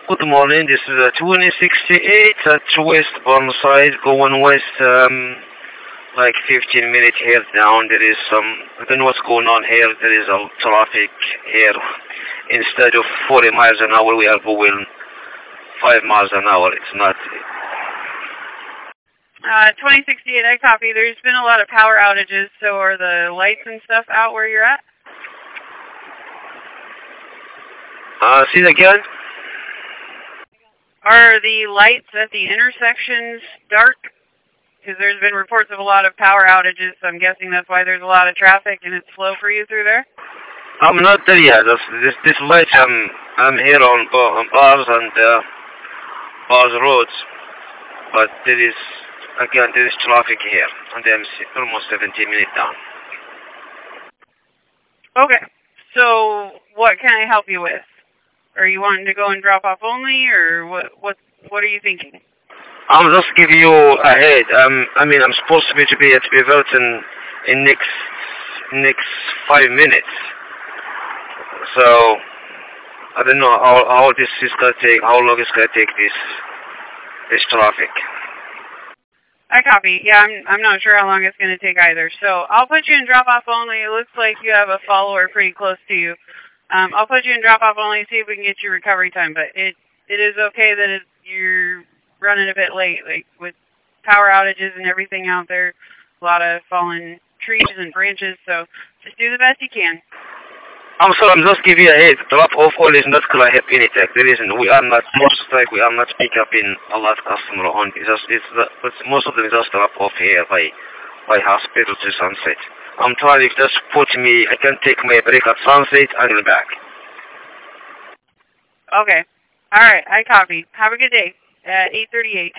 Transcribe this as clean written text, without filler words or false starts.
Good morning, this is 2068 at westbound side, going west, like 15 minutes here down. There is I don't know what's going on here. There is a traffic here. Instead of 40 miles an hour, we are going 5 miles an hour. It's not. 2068, I copy. There's been a lot of power outages, so are the lights and stuff out where you're at? See it again? Are the lights at the intersections dark? Because there's been reports of a lot of power outages, so I'm guessing that's why there's a lot of traffic and it's slow for you through there? I'm not there yet. This light, I'm here on bars and bars roads, but there is traffic here, and I'm almost 17 minutes down. Okay, so what can I help you with? Are you wanting to go and drop off only, or what are you thinking? I'm just giving you a head. I'm supposed to be at Wilton in next 5 minutes. So I don't know how this is gonna take. How long it's gonna take this traffic. I copy. Yeah, I'm not sure how long it's going to take either. So I'll put you in drop-off only. It looks like you have a follower pretty close to you. I'll put you in drop-off only, see if we can get you recovery time. But it is okay that you're running a bit late, like with power outages and everything out there. A lot of fallen trees and branches. So just do the best you can. I'm sorry, I'm just giving you a head. Drop-off only is not going to help anything. There isn't. We are not we are not pick up in a lot of customer on. Most of them is just drop off here by hospital to Sunset. I'm trying to just I can take my break at Sunset and go back. Okay. All right, I copy. Have a good day. 8:38.